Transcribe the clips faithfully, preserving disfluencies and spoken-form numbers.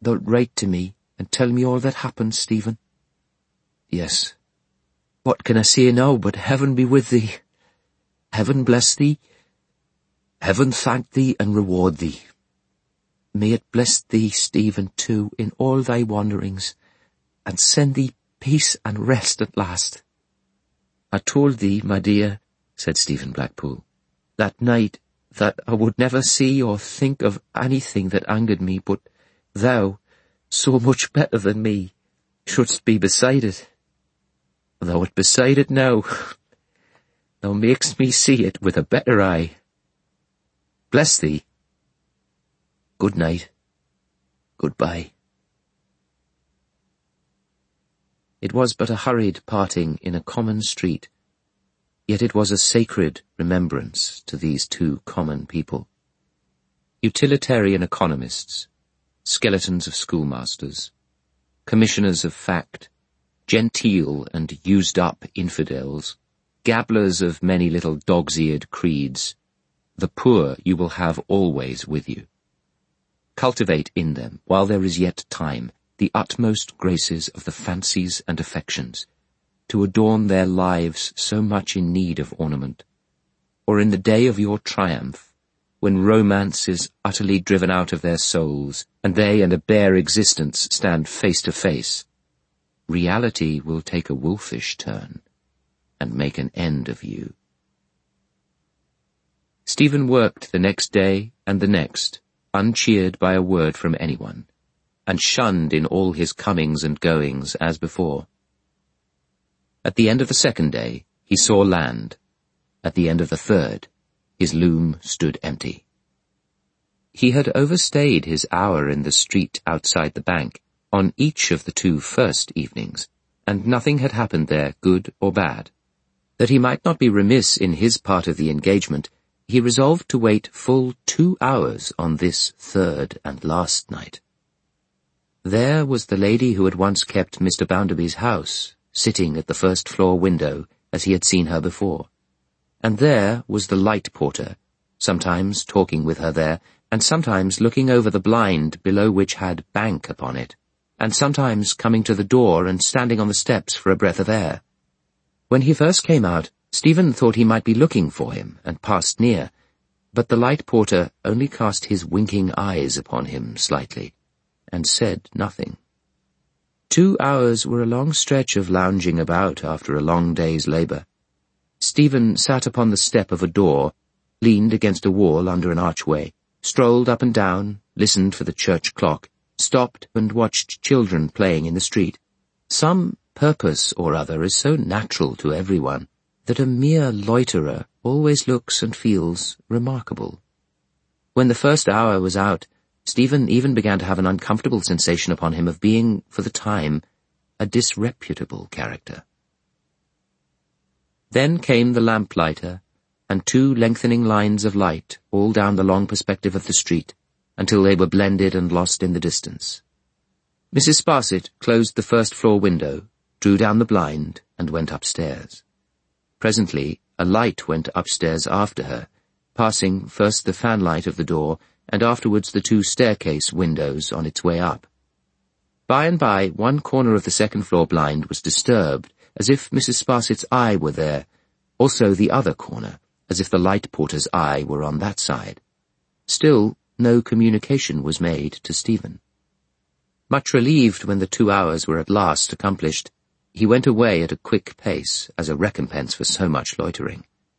thou'lt write to me and tell me all that happened, Stephen? Yes. What can I say now but heaven be with thee? Heaven bless thee. Heaven thank thee and reward thee. May it bless thee, Stephen, too, in all thy wanderings, and send thee peace and rest at last. I told thee, my dear, said Stephen Blackpool, that night that I would never see or think of anything that angered me, but thou, so much better than me, shouldst be beside it. Thou art beside it now. Thou makest me see it with a better eye. Bless thee. Good night. Goodbye. It was but a hurried parting in a common street, yet it was a sacred remembrance to these two common people. Utilitarian economists, skeletons of schoolmasters, commissioners of fact, genteel and used-up infidels, gabblers of many little dog's-eared creeds, the poor you will have always with you. Cultivate in them, while there is yet time, the utmost graces of the fancies and affections, to adorn their lives so much in need of ornament, or in the day of your triumph, when romance is utterly driven out of their souls, and they and a bare existence stand face to face, reality will take a wolfish turn, and make an end of you. Stephen worked the next day and the next, uncheered by a word from anyone, and shunned in all his comings and goings as before. At the end of the second day, he saw land. At the end of the third, his loom stood empty. He had overstayed his hour in the street outside the bank on each of the two first evenings, and nothing had happened there, good or bad. That he might not be remiss in his part of the engagement, he resolved to wait full two hours on this third and last night. There was the lady who had once kept Mister Bounderby's house, sitting at the first-floor window as he had seen her before. And there was the light porter, sometimes talking with her there, and sometimes looking over the blind below which had bank upon it, and sometimes coming to the door and standing on the steps for a breath of air. When he first came out, Stephen thought he might be looking for him, and passed near, but the light porter only cast his winking eyes upon him slightly, and said nothing. Two hours were a long stretch of lounging about after a long day's labour. Stephen sat upon the step of a door, leaned against a wall under an archway, strolled up and down, listened for the church clock, stopped and watched children playing in the street. Some purpose or other is so natural to everyone that a mere loiterer always looks and feels remarkable. When the first hour was out, Stephen even began to have an uncomfortable sensation upon him of being, for the time, a disreputable character. Then came the lamplighter, and two lengthening lines of light all down the long perspective of the street, until they were blended and lost in the distance. Missus Sparsit closed the first-floor window, drew down the blind, and went upstairs. Presently, a light went upstairs after her, passing first the fanlight of the door, and afterwards the two staircase windows on its way up. By and by, one corner of the second-floor blind was disturbed, as if Missus Sparsit's eye were there, also the other corner, as if the light porter's eye were on that side. Still, no communication was made to Stephen. Much relieved when the two hours were at last accomplished, he went away at a quick pace as a recompense for so much loitering.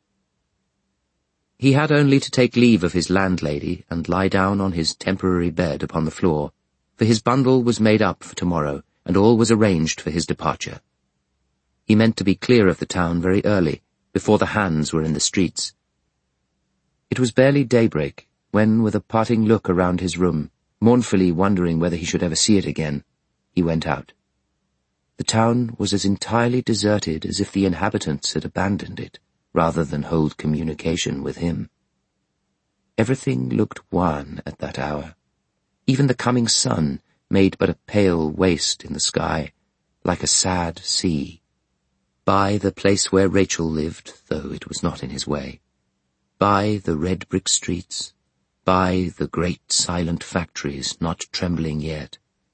He had only to take leave of his landlady and lie down on his temporary bed upon the floor, for his bundle was made up for tomorrow, and all was arranged for his departure. He meant to be clear of the town very early, before the hands were in the streets. It was barely daybreak, when, with a parting look around his room, mournfully wondering whether he should ever see it again, he went out. The town was as entirely deserted as if the inhabitants had abandoned it, rather than hold communication with him. Everything looked wan at that hour. Even the coming sun made but a pale waste in the sky, like a sad sea. By the place where Rachel lived, though it was not in his way, by the red brick streets, by the great silent factories not trembling yet,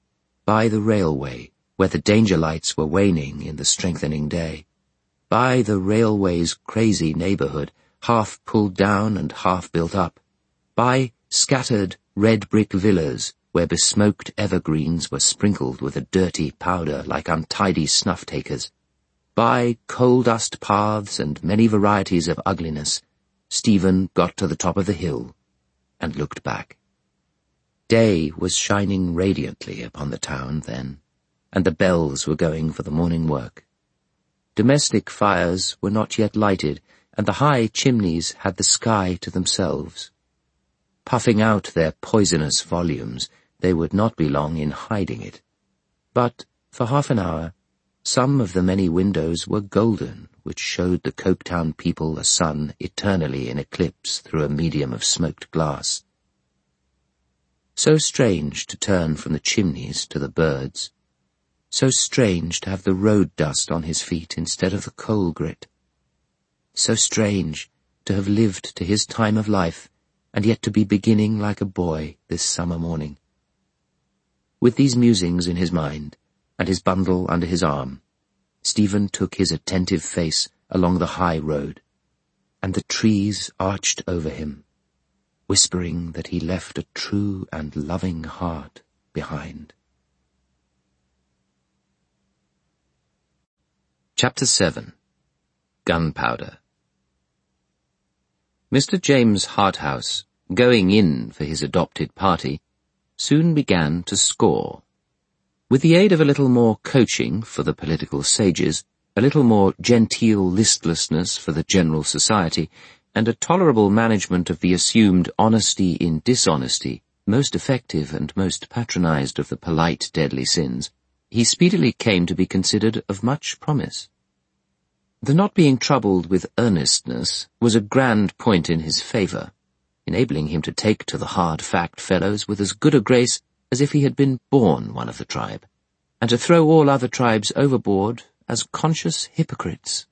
by the railway, where the danger lights were waning in the strengthening day, by the railway's crazy neighbourhood, half pulled down and half built up, by scattered red-brick villas where besmoked evergreens were sprinkled with a dirty powder like untidy snuff-takers, by coal-dust paths and many varieties of ugliness, Stephen got to the top of the hill and looked back. Day was shining radiantly upon the town then, and the bells were going for the morning work. Domestic fires were not yet lighted, and the high chimneys had the sky to themselves. Puffing out their poisonous volumes, they would not be long in hiding it. But for half an hour, some of the many windows were golden, which showed the Coketown people a sun eternally in eclipse through a medium of smoked glass. So strange to turn from the chimneys to the birds, so strange to have the road dust on his feet instead of the coal grit, so strange to have lived to his time of life, and yet to be beginning like a boy this summer morning. With these musings in his mind, and his bundle under his arm, Stephen took his attentive face along the high road, and the trees arched over him, whispering that he left a true and loving heart behind. Chapter seven. Gunpowder. Mister James Harthouse, going in for his adopted party, soon began to score. With the aid of a little more coaching for the political sages, a little more genteel listlessness for the general society, and a tolerable management of the assumed honesty in dishonesty, most effective and most patronized of the polite deadly sins, he speedily came to be considered of much promise. The not being troubled with earnestness was a grand point in his favour, enabling him to take to the hard-fact fellows with as good a grace as if he had been born one of the tribe, and to throw all other tribes overboard as conscious hypocrites.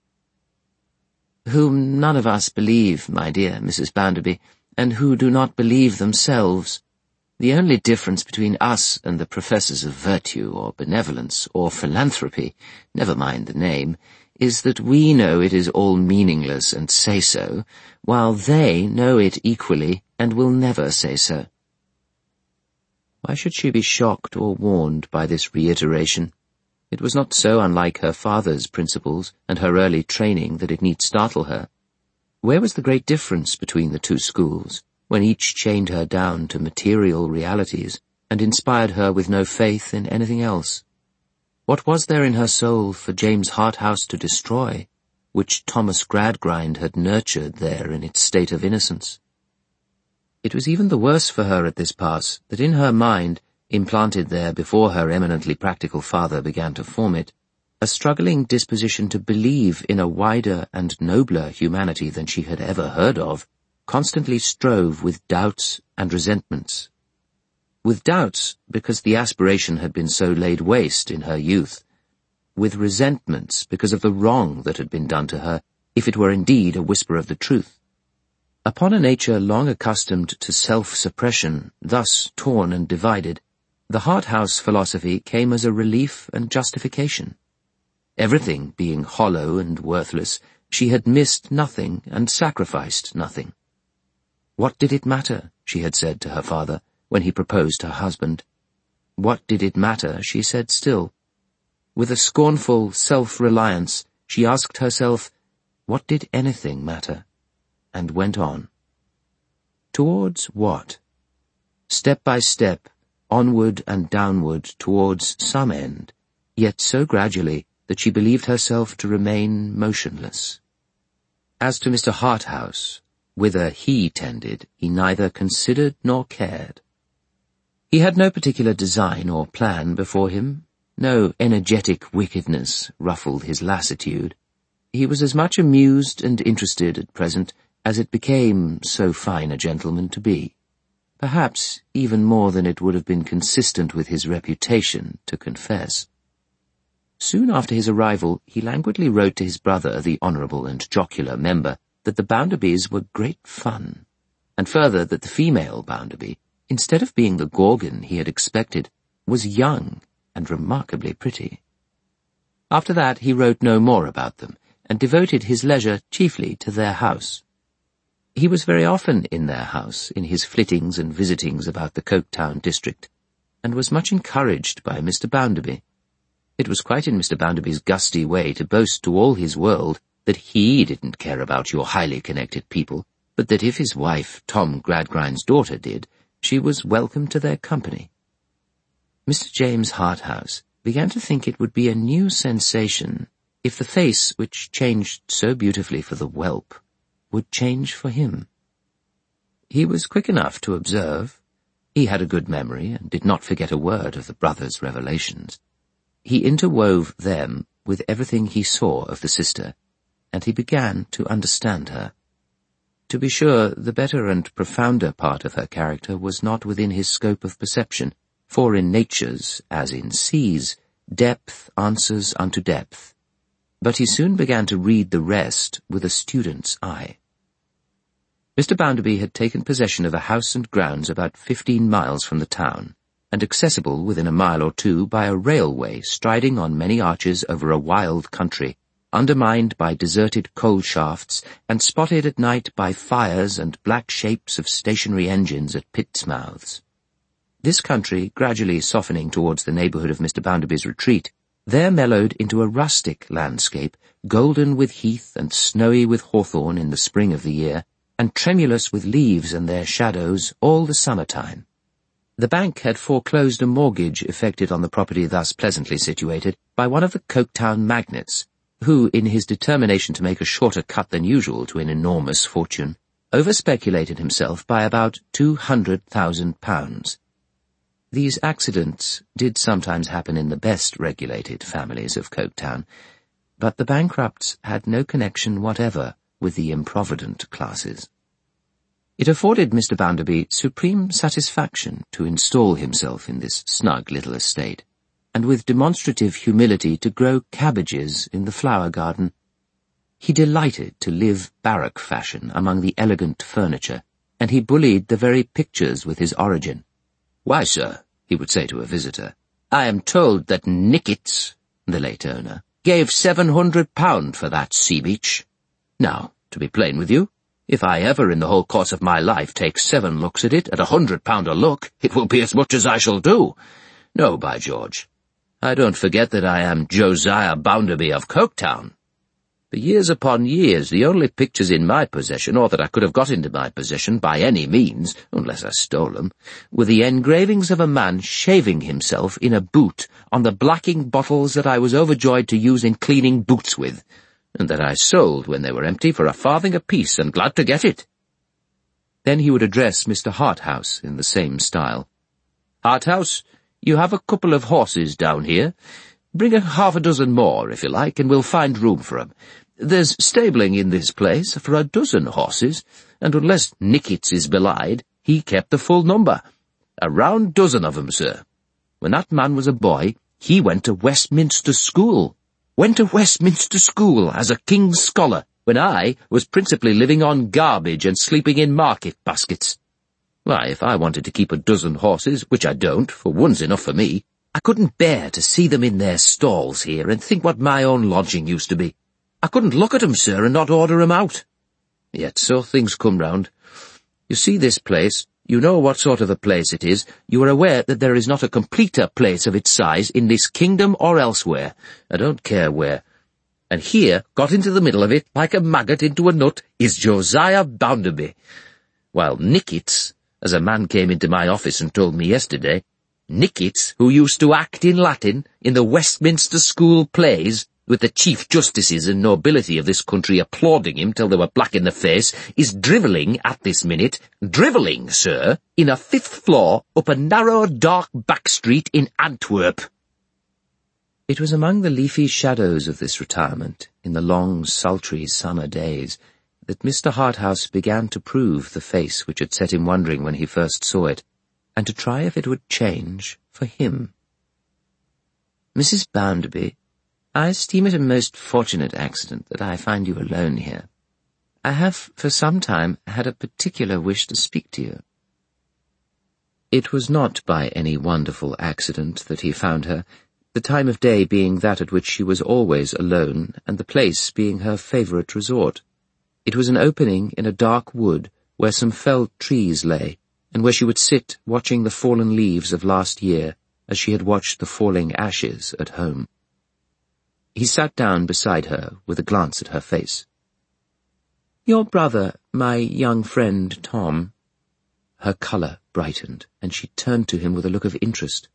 "Whom none of us believe, my dear Missus Bounderby, and who do not believe themselves. The only difference between us and the professors of virtue or benevolence or philanthropy, never mind the name, is that we know it is all meaningless and say so, while they know it equally and will never say so." Why should she be shocked or warned by this reiteration? It was not so unlike her father's principles and her early training that it need startle her. Where was the great difference between the two schools, when each chained her down to material realities and inspired her with no faith in anything else? What was there in her soul for James Harthouse to destroy, which Thomas Gradgrind had nurtured there in its state of innocence? It was even the worse for her at this pass that in her mind, implanted there before her eminently practical father began to form it, a struggling disposition to believe in a wider and nobler humanity than she had ever heard of, constantly strove with doubts and resentments. With doubts, because the aspiration had been so laid waste in her youth. With resentments, because of the wrong that had been done to her, if it were indeed a whisper of the truth. Upon a nature long accustomed to self-suppression, thus torn and divided, the Harthouse philosophy came as a relief and justification. Everything being hollow and worthless, she had missed nothing and sacrificed nothing. What did it matter, she had said to her father, when he proposed her husband. What did it matter, she said still. With a scornful self-reliance, she asked herself, what did anything matter? And went on. Towards what? Step by step, onward and downward towards some end, yet so gradually that she believed herself to remain motionless. As to Mister Harthouse, whither he tended, he neither considered nor cared. He had no particular design or plan before him, no energetic wickedness ruffled his lassitude. He was as much amused and interested at present as it became so fine a gentleman to be, perhaps even more than it would have been consistent with his reputation to confess. Soon after his arrival, he languidly wrote to his brother, the honourable and jocular member, that the Boundarbys were great fun, and further that the female Bounderby, instead of being the Gorgon he had expected, was young and remarkably pretty. After that he wrote no more about them, and devoted his leisure chiefly to their house. He was very often in their house, in his flittings and visitings about the Coketown district, and was much encouraged by Mister Bounderby. It was quite in Mister Bounderby's gusty way to boast to all his world that he didn't care about your highly connected people, but that if his wife, Tom Gradgrind's daughter, did, she was welcome to their company. Mister James Harthouse began to think it would be a new sensation if the face which changed so beautifully for the whelp would change for him. He was quick enough to observe. He had a good memory and did not forget a word of the brother's revelations. He interwove them with everything he saw of the sister, and he began to understand her. To be sure, the better and profounder part of her character was not within his scope of perception, for in natures, as in seas, depth answers unto depth. But he soon began to read the rest with a student's eye. Mister Bounderby had taken possession of a house and grounds about fifteen miles from the town, and accessible within a mile or two by a railway striding on many arches over a wild country, undermined by deserted coal shafts and spotted at night by fires and black shapes of stationary engines at pits' mouths. This country, gradually softening towards the neighbourhood of Mister Bounderby's retreat, there mellowed into a rustic landscape, golden with heath and snowy with hawthorn in the spring of the year, and tremulous with leaves and their shadows all the summer-time. The bank had foreclosed a mortgage effected on the property thus pleasantly situated by one of the Coketown magnates, who, in his determination to make a shorter cut than usual to an enormous fortune, over-speculated himself by about two hundred thousand pounds. These accidents did sometimes happen in the best regulated families of Coketown, but the bankrupts had no connection whatever with the improvident classes. It afforded Mister Bounderby supreme satisfaction to install himself in this snug little estate, and with demonstrative humility to grow cabbages in the flower garden. He delighted to live barrack fashion among the elegant furniture, and he bullied the very pictures with his origin. "Why, sir," he would say to a visitor, "I am told that Nickits, the late owner, gave seven hundred pound for that sea-beach. Now, to be plain with you, if I ever in the whole course of my life take seven looks at it at a hundred pound a look, it will be as much as I shall do. No, by George, I don't forget that I am Josiah Bounderby of Coketown. For years upon years, the only pictures in my possession, or that I could have got into my possession by any means, unless I stole them, were the engravings of a man shaving himself in a boot on the blacking bottles that I was overjoyed to use in cleaning boots with, and that I sold when they were empty for a farthing apiece, and glad to get it." Then he would address Mister Harthouse in the same style. "Harthouse, you have a couple of horses down here. Bring a half a dozen more, if you like, and we'll find room for 'em. There's stabling in this place for a dozen horses, and unless Nickits is belied, he kept the full number. A round dozen of 'em, sir. When that man was a boy, he went to Westminster School. Went to Westminster School as a king's scholar, when I was principally living on garbage and sleeping in market baskets. Why, if I wanted to keep a dozen horses, which I don't, for one's enough for me, I couldn't bear to see them in their stalls here and think what my own lodging used to be. I couldn't look at 'em, sir, and not order 'em out. Yet so things come round. You see this place, you know what sort of a place it is, you are aware that there is not a completer place of its size in this kingdom or elsewhere, I don't care where. And here, got into the middle of it, like a maggot into a nut, is Josiah Bounderby. While Nickits, as a man came into my office and told me yesterday, Nickits, who used to act in Latin in the Westminster School plays, with the chief justices and nobility of this country applauding him till they were black in the face, is drivelling at this minute, drivelling, sir, in a fifth floor up a narrow, dark back street in Antwerp." It was among the leafy shadows of this retirement, in the long, sultry summer days, that Mister Harthouse began to prove the face which had set him wondering when he first saw it, and to try if it would change for him. "Missus Bounderby, I esteem it a most fortunate accident that I find you alone here. I have for some time had a particular wish to speak to you." It was not by any wonderful accident that he found her, the time of day being that at which she was always alone, and the place being her favourite resort. It was an opening in a dark wood where some felled trees lay, and where she would sit watching the fallen leaves of last year as she had watched the falling ashes at home. He sat down beside her with a glance at her face. "Your brother, my young friend Tom." Her colour brightened, and she turned to him with a look of interest.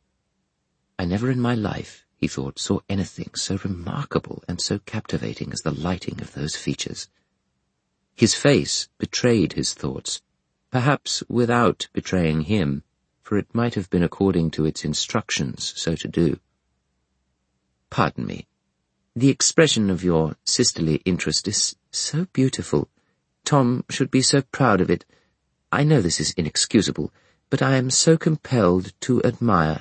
I never in my life, he thought, saw anything so remarkable and so captivating as the lighting of those features. His face betrayed his thoughts, perhaps without betraying him, for it might have been according to its instructions so to do. "Pardon me. The expression of your sisterly interest is so beautiful. Tom should be so proud of it. I know this is inexcusable, but I am so compelled to admire."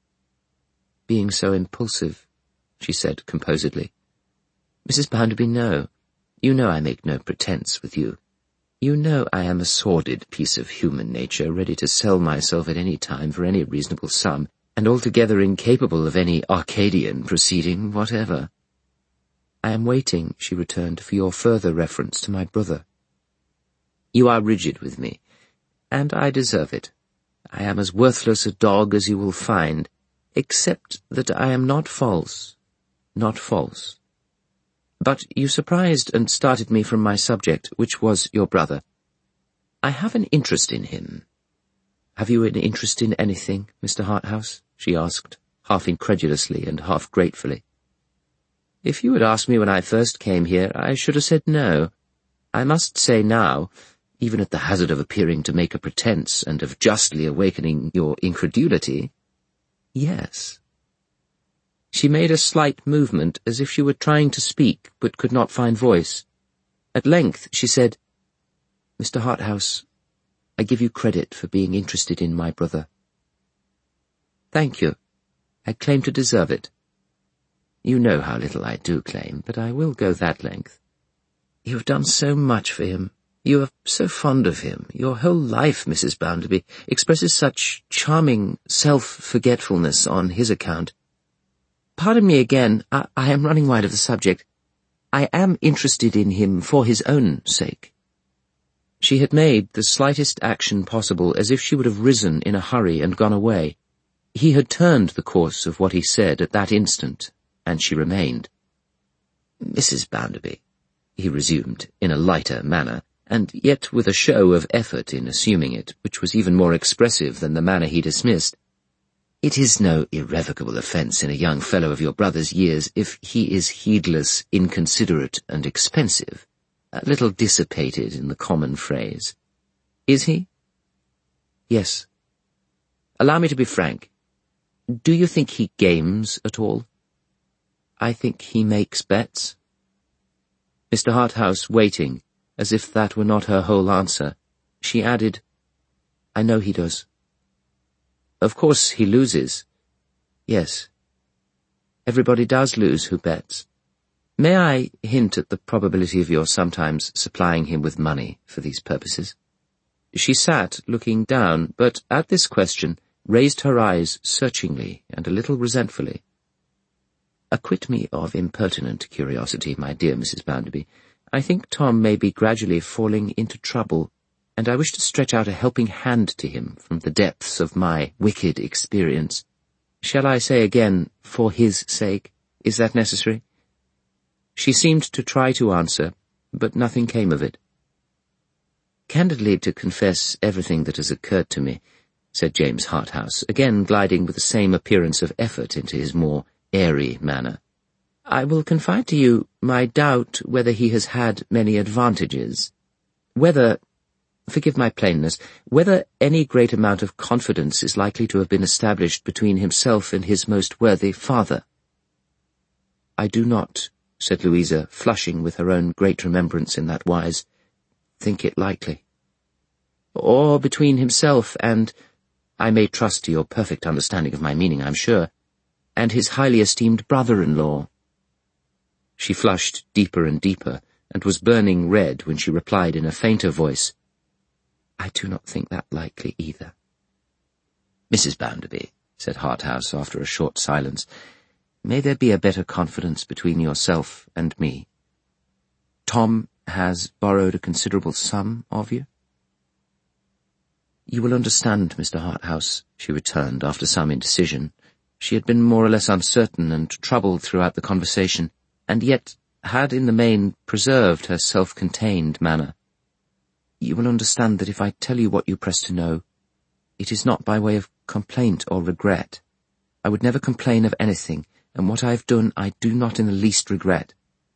"Being so impulsive," she said composedly. "Missus Bounderby, no. You know I make no pretence with you. You know I am a sordid piece of human nature, ready to sell myself at any time for any reasonable sum, and altogether incapable of any Arcadian proceeding whatever." "I am waiting," she returned, "for your further reference to my brother." "You are rigid with me, and I deserve it. I am as worthless a dog as you will find, except that I am not false, not false. But you surprised and started me from my subject, which was your brother. I have an interest in him." "Have you an interest in anything, Mister Harthouse?" she asked, half incredulously and half gratefully. "If you had asked me when I first came here, I should have said no. I must say now, even at the hazard of appearing to make a pretence and of justly awakening your incredulity, yes." She made a slight movement, as if she were trying to speak, but could not find voice. At length she said, "Mister Harthouse, I give you credit for being interested in my brother." "Thank you. I claim to deserve it." "You know how little I do claim, but I will go that length. You have done so much for him. You are so fond of him. Your whole life, Missus Bounderby, expresses such charming self-forgetfulness on his account. Pardon me again, I, I am running wide of the subject. I am interested in him for his own sake." She had made the slightest action possible, as if she would have risen in a hurry and gone away. He had turned the course of what he said at that instant, and she remained. "Missus Bounderby," he resumed in a lighter manner, and yet with a show of effort in assuming it, which was even more expressive than the manner he dismissed, "it is no irrevocable offence in a young fellow of your brother's years if he is heedless, inconsiderate, and expensive, a little dissipated in the common phrase. Is he?" "Yes." "Allow me to be frank. Do you think he games at all?" "I think he makes bets." Mister Harthouse waiting, as if that were not her whole answer, she added, "I know he does." "Of course he loses." "Yes. Everybody does lose who bets. May I hint at the probability of your sometimes supplying him with money for these purposes?" She sat looking down, but at this question raised her eyes searchingly and a little resentfully. "Acquit me of impertinent curiosity, my dear Missus Bounderby. I think Tom may be gradually falling into trouble, and I wish to stretch out a helping hand to him from the depths of my wicked experience. Shall I say again, for his sake? Is that necessary?" She seemed to try to answer, but nothing came of it. "Candidly to confess everything that has occurred to me," said James Harthouse, again gliding with the same appearance of effort into his more airy manner, "I will confide to you my doubt whether he has had many advantages, whether, forgive my plainness, whether any great amount of confidence is likely to have been established between himself and his most worthy father." "I do not," said Louisa, flushing with her own great remembrance in that wise, "think it likely." "Or between himself and, I may trust to your perfect understanding of my meaning, I'm sure, and his highly esteemed brother-in-law." She flushed deeper and deeper, and was burning red when she replied in a fainter voice, "I do not think that likely either." "Missus Bounderby," said Harthouse after a short silence, "may there be a better confidence between yourself and me. Tom has borrowed a considerable sum of you?" "You will understand, Mister Harthouse," she returned after some indecision. She had been more or less uncertain and troubled throughout the conversation, and yet had in the main preserved her self-contained manner. "You will understand that if I tell you what you press to know, it is not by way of complaint or regret. I would never complain of anything, and what I have done I do not in the least regret."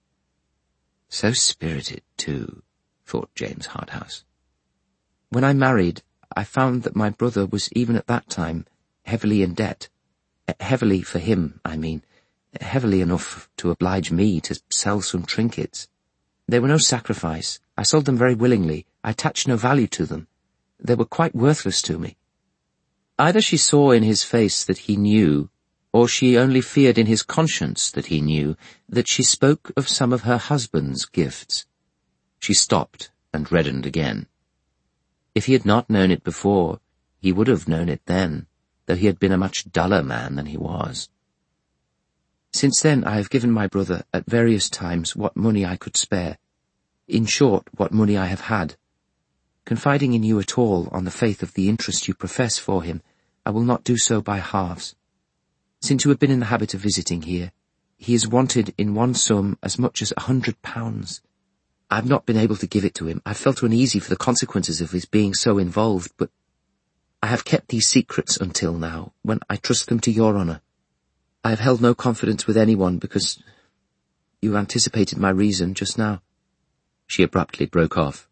So spirited, too, thought James Harthouse. "When I married, I found that my brother was even at that time heavily in debt. Heavily for him, I mean. Heavily enough to oblige me to sell some trinkets. They were no sacrifice. I sold them very willingly. I attached no value to them. They were quite worthless to me." Either she saw in his face that he knew, or she only feared in his conscience that he knew, that she spoke of some of her husband's gifts. She stopped and reddened again. If he had not known it before, he would have known it then, though he had been a much duller man than he was. "Since then I have given my brother at various times what money I could spare. In short, what money I have had. Confiding in you at all on the faith of the interest you profess for him, I will not do so by halves. Since you have been in the habit of visiting here, he has wanted in one sum as much as a hundred pounds. I have not been able to give it to him. I have felt uneasy for the consequences of his being so involved, but I have kept these secrets until now, when I trust them to your honour. I have held no confidence with anyone because you anticipated my reason just now." She abruptly broke off.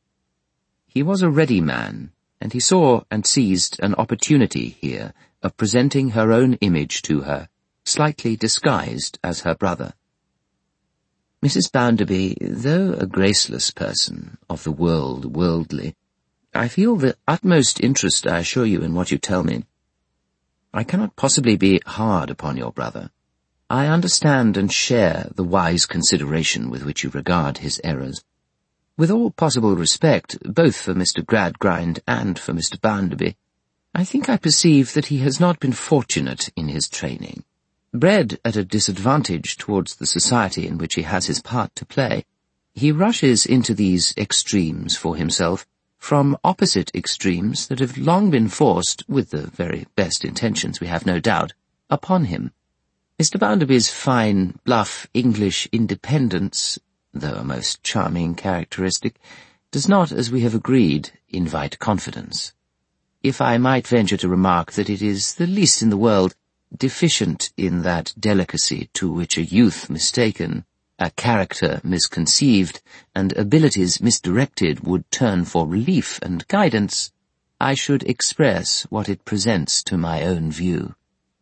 He was a ready man, and he saw and seized an opportunity here of presenting her own image to her, slightly disguised as her brother. "Missus Bounderby, though a graceless person, of the world worldly, I feel the utmost interest, I assure you, in what you tell me. I cannot possibly be hard upon your brother. I understand and share the wise consideration with which you regard his errors. With all possible respect, both for Mister Gradgrind and for Mister Bounderby, I think I perceive that he has not been fortunate in his training. Bred at a disadvantage towards the society in which he has his part to play, he rushes into these extremes for himself, from opposite extremes that have long been forced, with the very best intentions, we have no doubt, upon him. Mister Bounderby's fine, bluff English independence, though a most charming characteristic, does not, as we have agreed, invite confidence. If I might venture to remark that it is the least in the world deficient in that delicacy to which a youth mistaken, a character misconceived, and abilities misdirected would turn for relief and guidance, I should express what it presents to my own view."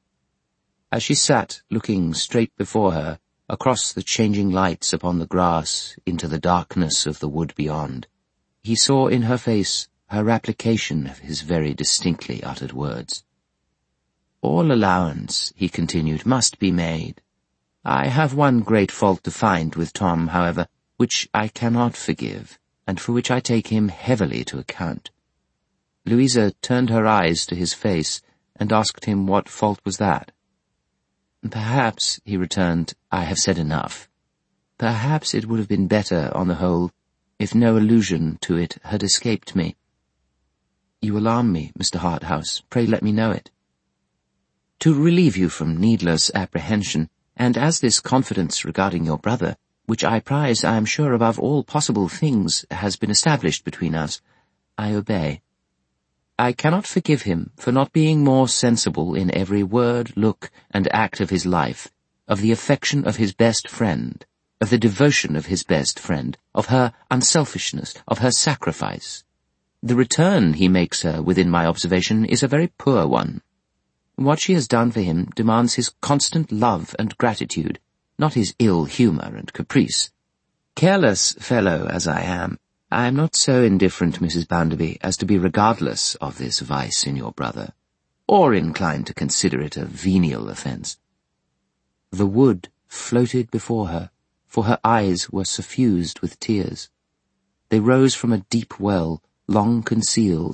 As she sat looking straight before her, across the changing lights upon the grass into the darkness of the wood beyond, he saw in her face her application of his very distinctly uttered words. "All allowance," he continued, "must be made. I have one great fault to find with Tom, however, which I cannot forgive, and for which I take him heavily to account." Louisa turned her eyes to his face and asked him what fault was that. "Perhaps," he returned, "I have said enough. Perhaps it would have been better, on the whole, if no allusion to it had escaped me." "You alarm me, Mister Harthouse. Pray let me know it." "To relieve you from needless apprehension, and as this confidence regarding your brother, which I prize, I am sure, above all possible things, has been established between us, I obey. I cannot forgive him for not being more sensible in every word, look, and act of his life, of the affection of his best friend, of the devotion of his best friend, of her unselfishness, of her sacrifice. The return he makes her, within my observation, is a very poor one. What she has done for him demands his constant love and gratitude, not his ill humour and caprice. Careless fellow as I am, I am not so indifferent, Missus Bounderby, as to be regardless of this vice in your brother, or inclined to consider it a venial offence." The wood floated before her, for her eyes were suffused with tears. They rose from a deep well, long concealed,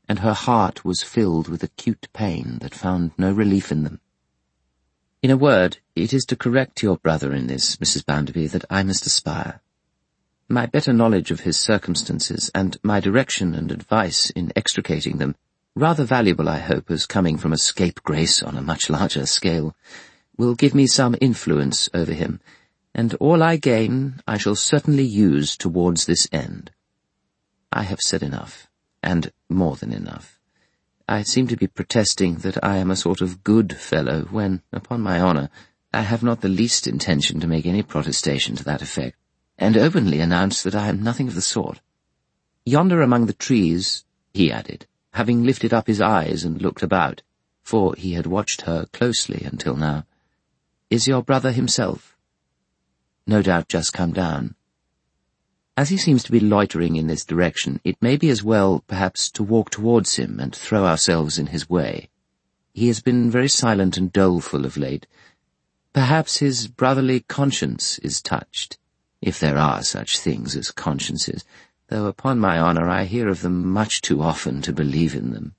and her heart was filled with acute pain that found no relief in them. In a word, it is to correct your brother in this, Missus Bounderby, that I must aspire. My better knowledge of his circumstances, and my direction and advice in extricating them, rather valuable, I hope, as coming from a scapegrace on a much larger scale, will give me some influence over him, and all I gain I shall certainly use towards this end. I have said enough, and more than enough. I seem to be protesting that I am a sort of good fellow, when, upon my honour, I have not the least intention to make any protestation to that effect, and openly announce that I am nothing of the sort. Yonder among the trees, he added, having lifted up his eyes and looked about, for he had watched her closely until now, is your brother himself. No doubt just come down. As he seems to be loitering in this direction, it may be as well, perhaps, to walk towards him and throw ourselves in his way. He has been very silent and doleful of late. Perhaps his brotherly conscience is touched, if there are such things as consciences, though upon my honour I hear of them much too often to believe in them.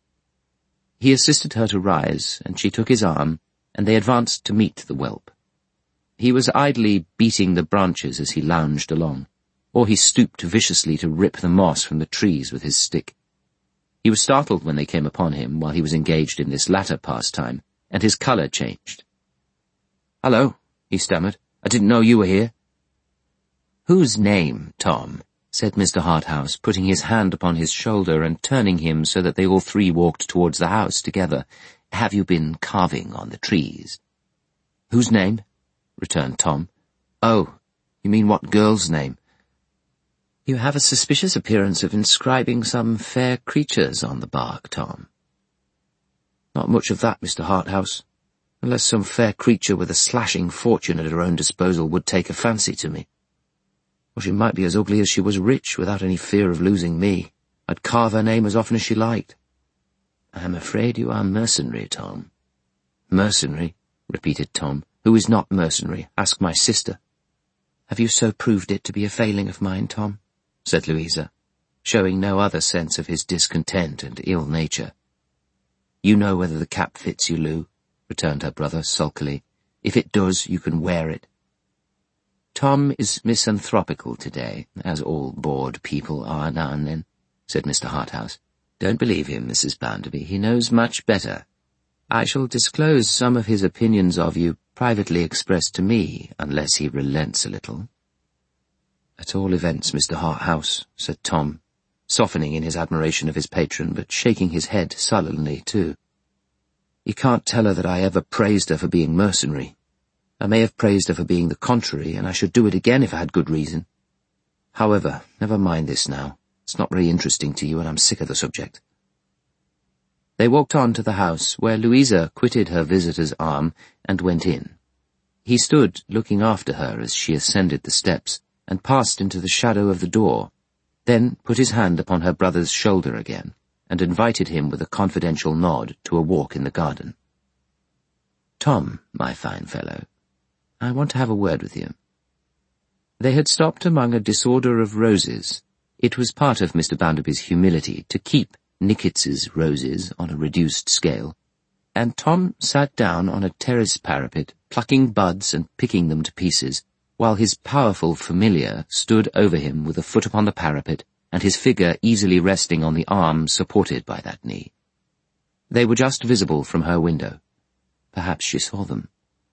He assisted her to rise, and she took his arm, and they advanced to meet the whelp. He was idly beating the branches as he lounged along, or he stooped viciously to rip the moss from the trees with his stick. He was startled when they came upon him while he was engaged in this latter pastime, and his colour changed. "Hello," he stammered. "I didn't know you were here." "Whose name, Tom?" said Mister Harthouse, putting his hand upon his shoulder and turning him so that they all three walked towards the house together. "Have you been carving on the trees?" "Whose name?" returned Tom. "Oh, you mean what girl's name?" "You have a suspicious appearance of inscribing some fair creatures on the bark, Tom." "Not much of that, Mister Harthouse, unless some fair creature with a slashing fortune at her own disposal would take a fancy to me. Or she might be as ugly as she was rich, without any fear of losing me. I'd carve her name as often as she liked." "I am afraid you are mercenary, Tom." "Mercenary?" repeated Tom. "Who is not mercenary? Ask my sister." "Have you so proved it to be a failing of mine, Tom?" said Louisa, showing no other sense of his discontent and ill nature. "You know whether the cap fits you, Lou," returned her brother sulkily. "If it does, you can wear it." "Tom is misanthropical today, as all bored people are now and then," said Mister Harthouse. "Don't believe him, Missus Bounderby. He knows much better. I shall disclose some of his opinions of you, privately expressed to me, unless he relents a little." "At all events, Mister Harthouse," said Tom, softening in his admiration of his patron, but shaking his head sullenly too. "You can't tell her that I ever praised her for being mercenary. I may have praised her for being the contrary, and I should do it again if I had good reason. However, never mind this now. It's not very interesting to you, and I'm sick of the subject." They walked on to the house, where Louisa quitted her visitor's arm and went in. He stood looking after her as she ascended the steps, and passed into the shadow of the door, then put his hand upon her brother's shoulder again, and invited him with a confidential nod to a walk in the garden. "Tom, my fine fellow, I want to have a word with you." They had stopped among a disorder of roses. It was part of Mister Bounderby's humility to keep Nickits's roses on a reduced scale, and Tom sat down on a terrace parapet, plucking buds and picking them to pieces, while his powerful familiar stood over him with a foot upon the parapet and his figure easily resting on the arm supported by that knee. They were just visible from her window. Perhaps she saw them.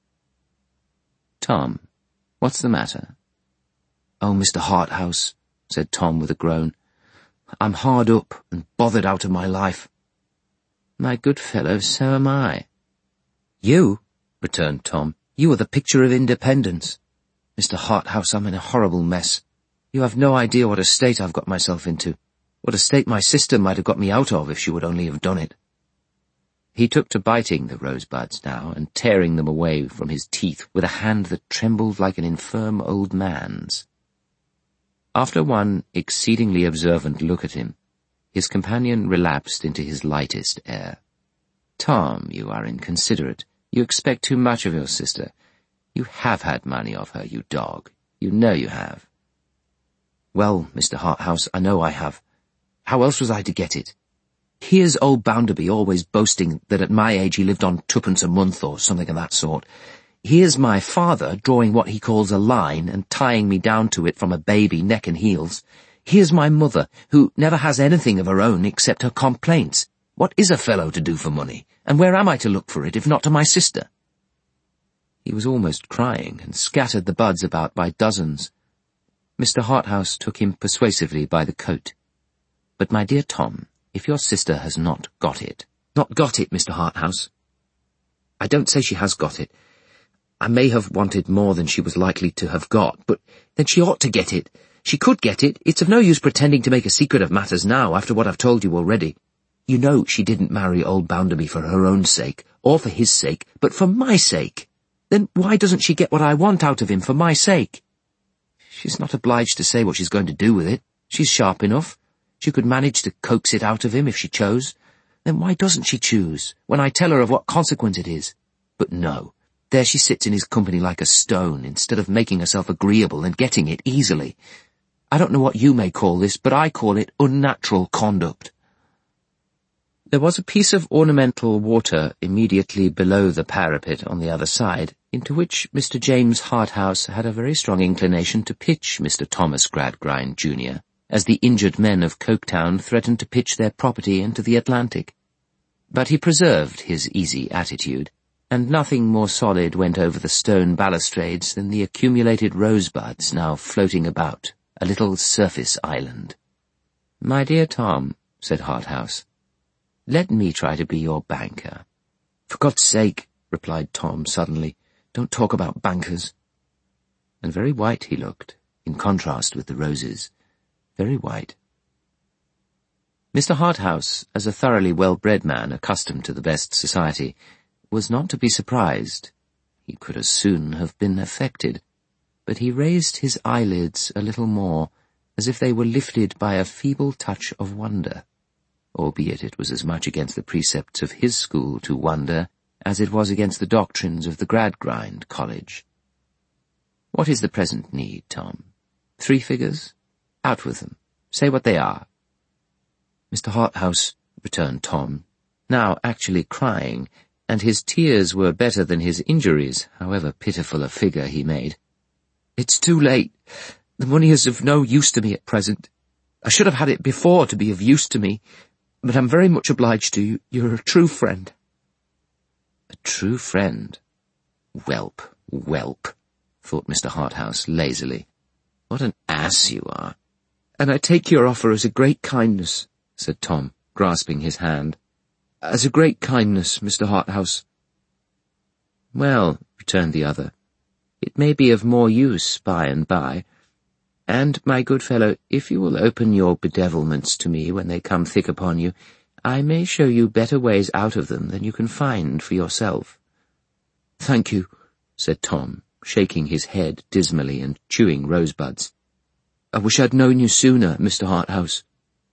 "Tom, what's the matter?" "Oh, Mister Harthouse," said Tom with a groan, "I'm hard up and bothered out of my life." "My good fellow, so am I." "You?" returned Tom. "You are the picture of independence. Mister Harthouse, I'm in a horrible mess. You have no idea what a state I've got myself into, what a state my sister might have got me out of if she would only have done it." He took to biting the rosebuds now, and tearing them away from his teeth with a hand that trembled like an infirm old man's. After one exceedingly observant look at him, his companion relapsed into his lightest air. "Tom, you are inconsiderate. You expect too much of your sister. You have had money of her, you dog. You know you have." "Well, Mister Harthouse, I know I have. How else was I to get it?" Here's old Bounderby always boasting that at my age he lived on twopence a month or something of that sort. Here's my father drawing what he calls a line and tying me down to it from a baby, neck and heels. Here's my mother, who never has anything of her own except her complaints. What is a fellow to do for money, and where am I to look for it, if not to my sister?" He was almost crying, and scattered the buds about by dozens. Mister Harthouse took him persuasively by the coat. "But, my dear Tom, if your sister has not got it—" "Not got it, Mister Harthouse. I don't say she has got it. I may have wanted more than she was likely to have got, but then she ought to get it. She could get it. It's of no use pretending to make a secret of matters now, after what I've told you already. You know she didn't marry old Bounderby for her own sake, or for his sake, but for my sake. Then why doesn't she get what I want out of him for my sake? She's not obliged to say what she's going to do with it. She's sharp enough. She could manage to coax it out of him if she chose. Then why doesn't she choose, when I tell her of what consequence it is? But no, there she sits in his company like a stone, instead of making herself agreeable and getting it easily. I don't know what you may call this, but I call it unnatural conduct." There was a piece of ornamental water immediately below the parapet on the other side, into which Mister James Harthouse had a very strong inclination to pitch Mister Thomas Gradgrind, Junior, as the injured men of Coketown threatened to pitch their property into the Atlantic. But he preserved his easy attitude, and nothing more solid went over the stone balustrades than the accumulated rosebuds now floating about, a little surface island. "My dear Tom," said Harthouse, "let me try to be your banker." "For God's sake," replied Tom suddenly, "don't talk about bankers." And very white he looked, in contrast with the roses. Very white. Mister Harthouse, as a thoroughly well-bred man accustomed to the best society, was not to be surprised. He could as soon have been affected. But he raised his eyelids a little more, as if they were lifted by a feeble touch of wonder, albeit it was as much against the precepts of his school to wonder as it was against the doctrines of the Gradgrind College. "What is the present need, Tom? Three figures? Out with them. Say what they are." "Mister Harthouse," returned Tom, now actually crying, and his tears were better than his injuries, however pitiful a figure he made. "It's too late. The money is of no use to me at present. I should have had it before to be of use to me, but I'm very much obliged to you. You're a true friend." A true friend? Whelp, whelp, thought Mister Harthouse lazily. What an ass you are. "And I take your offer as a great kindness," said Tom, grasping his hand. "As a great kindness, Mister Harthouse." "Well," returned the other, "it may be of more use by and by. And, my good fellow, if you will open your bedevilments to me when they come thick upon you, I may show you better ways out of them than you can find for yourself." "Thank you," said Tom, shaking his head dismally and chewing rosebuds. "I wish I'd known you sooner, Mister Harthouse."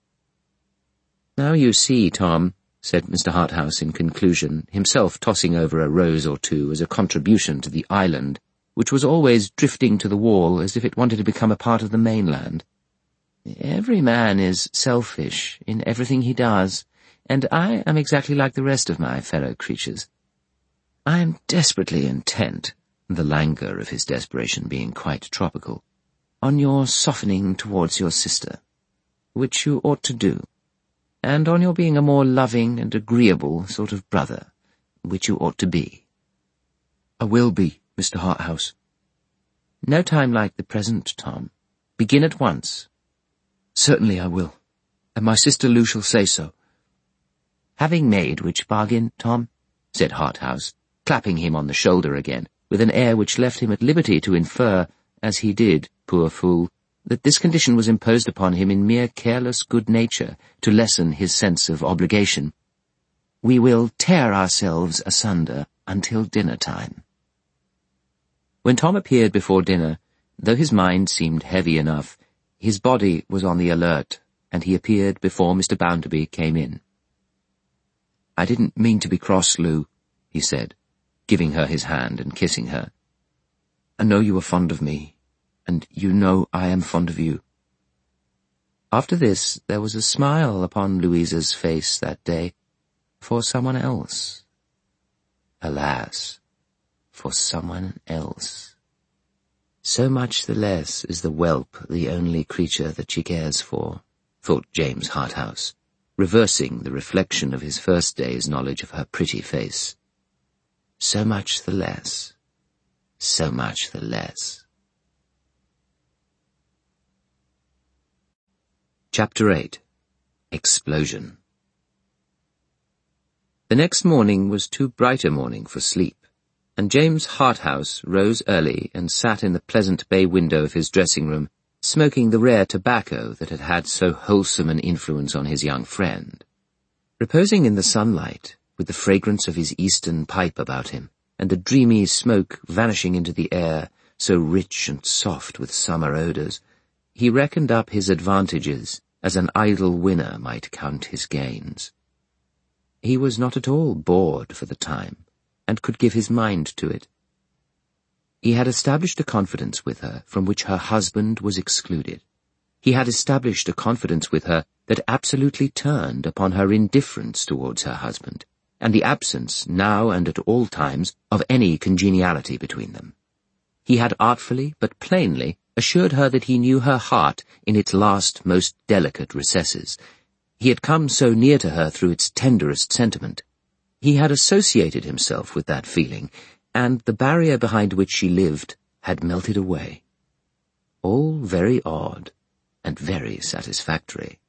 "Now you see, Tom," said Mister Harthouse in conclusion, himself tossing over a rose or two as a contribution to the island, which was always drifting to the wall as if it wanted to become a part of the mainland. "Every man is selfish in everything he does, and I am exactly like the rest of my fellow creatures. I am desperately intent," the languor of his desperation being quite tropical, "on your softening towards your sister, which you ought to do, and on your being a more loving and agreeable sort of brother, which you ought to be." "I will be, Mister Harthouse." "No time like the present, Tom. Begin at once." "Certainly I will, and my sister Lou shall say so." "Having made which bargain, Tom?" said Harthouse, clapping him on the shoulder again, with an air which left him at liberty to infer, as he did, poor fool, that this condition was imposed upon him in mere careless good nature to lessen his sense of obligation. "We will tear ourselves asunder until dinner-time." When Tom appeared before dinner, though his mind seemed heavy enough, his body was on the alert, and he appeared before Mister Bounderby came in. "I didn't mean to be cross, Lou," he said, giving her his hand and kissing her. "I know you are fond of me, and you know I am fond of you." After this, there was a smile upon Louisa's face that day, for someone else. Alas, for someone else. So much the less is the whelp the only creature that she cares for, thought James Harthouse, reversing the reflection of his first day's knowledge of her pretty face. So much the less. So much the less. Chapter eight. Explosion. The next morning was too bright a morning for sleep, and James Harthouse rose early and sat in the pleasant bay window of his dressing-room, smoking the rare tobacco that had had so wholesome an influence on his young friend. Reposing in the sunlight, with the fragrance of his Eastern pipe about him, and the dreamy smoke vanishing into the air, so rich and soft with summer odours, he reckoned up his advantages as an idle winner might count his gains. He was not at all bored for the time, and could give his mind to it. He had established a confidence with her from which her husband was excluded. He had established a confidence with her that absolutely turned upon her indifference towards her husband, and the absence, now and at all times, of any congeniality between them. He had artfully, but plainly, assured her that he knew her heart in its last, most delicate recesses. He had come so near to her through its tenderest sentiment. He had associated himself with that feeling, and the barrier behind which she lived had melted away. All very odd, and very satisfactory.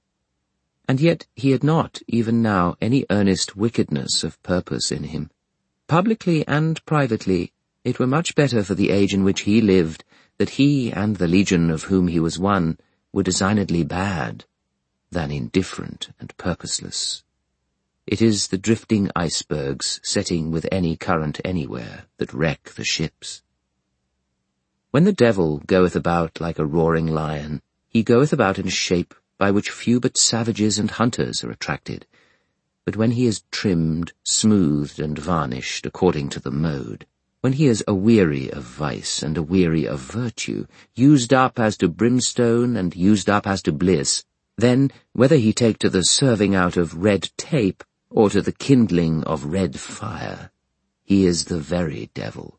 And yet he had not, even now, any earnest wickedness of purpose in him. Publicly and privately, it were much better for the age in which he lived that he and the legion of whom he was one were designedly bad, than indifferent and purposeless. It is the drifting icebergs setting with any current anywhere that wreck the ships. When the devil goeth about like a roaring lion, he goeth about in a shape by which few but savages and hunters are attracted. But when he is trimmed, smoothed, and varnished according to the mode, when he is aweary of vice and aweary of virtue, used up as to brimstone and used up as to bliss, then, whether he take to the serving out of red tape or to the kindling of red fire, he is the very devil.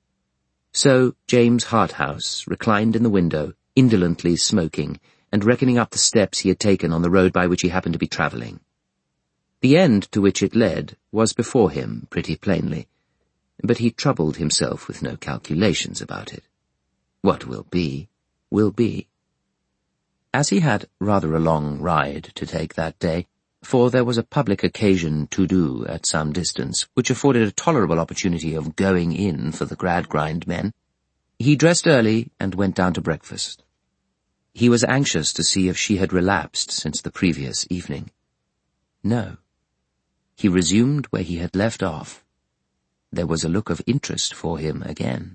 So James Harthouse reclined in the window, indolently smoking, and reckoning up the steps he had taken on the road by which he happened to be travelling. The end to which it led was before him pretty plainly, but he troubled himself with no calculations about it. What will be, will be. As he had rather a long ride to take that day, for there was a public occasion to do at some distance, which afforded a tolerable opportunity of going in for the Gradgrind men, he dressed early and went down to breakfast. He was anxious to see if she had relapsed since the previous evening. No. He resumed where he had left off. There was a look of interest for him again.